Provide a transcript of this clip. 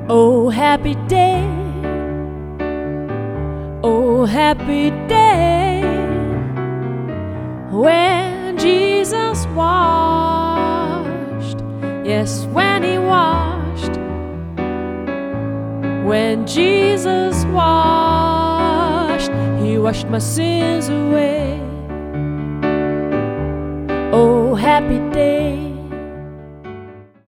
Oh, happy day, oh, happy day, when Jesus washed, yes, when He washed, when Jesus washed, He washed my sins away. Oh, happy day,